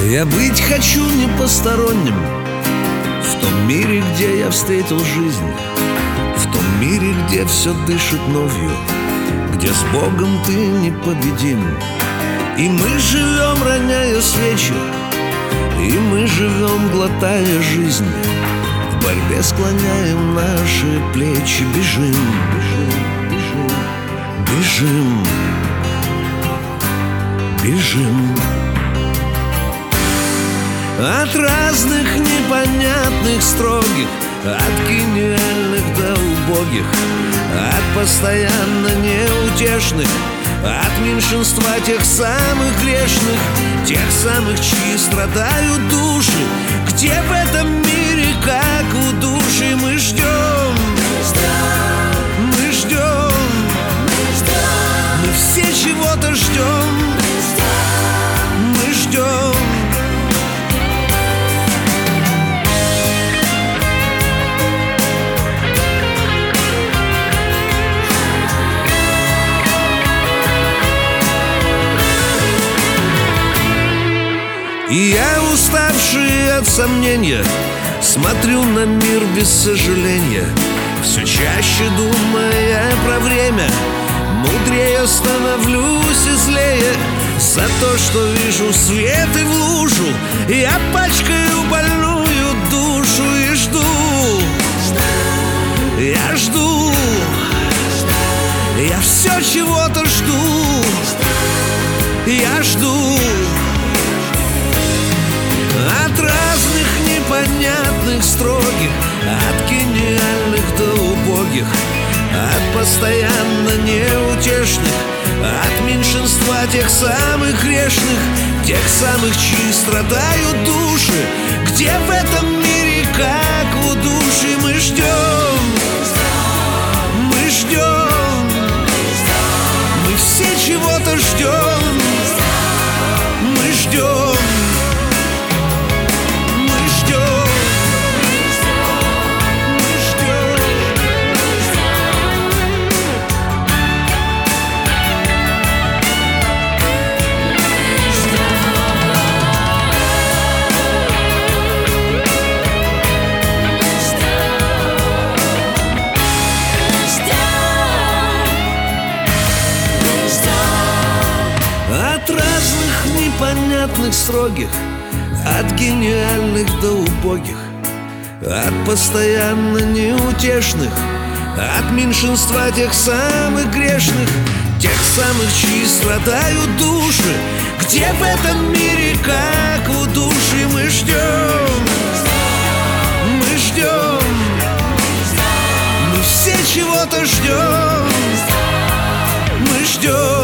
Я быть хочу не посторонним в том мире, где я встретил жизнь, в том мире, где все дышит новью, где с Богом ты непобедим. И мы живем, роняя свечи, и мы живем, глотая жизнь, в борьбе склоняем наши плечи. Бежим, бежим, бежим, бежим, бежим. От разных непонятных строгих, от гениальных до убогих, от постоянно неутешных, от меньшинства тех самых грешных, тех самых, чьи страдают души. Где в этом мире, как у души, мы ждем, мы ждем, мы все чего-то ждем, мы ждем. И я, уставший от сомнения, смотрю на мир без сожаления, все чаще думая про время. Мудрее становлюсь и злее за то, что вижу свет и в лужу. Я пачкаю больную душу и жду, я жду, я все чего-то жду, я жду. От разных непонятных строгих, от гениальных до убогих, от постоянно неутешных, от меньшинства тех самых грешных, тех самых, чьи страдают души. Где в этом мире, как у души, мы ждем, мы ждем, мы все чего-то ждем, мы ждем. От разных непонятных строгих, от гениальных до убогих, от постоянно неутешных, от меньшинства тех самых грешных, тех самых, чьи страдают души. Где в этом мире, как у души, мы ждем, мы ждем, мы все чего-то ждем, мы ждем.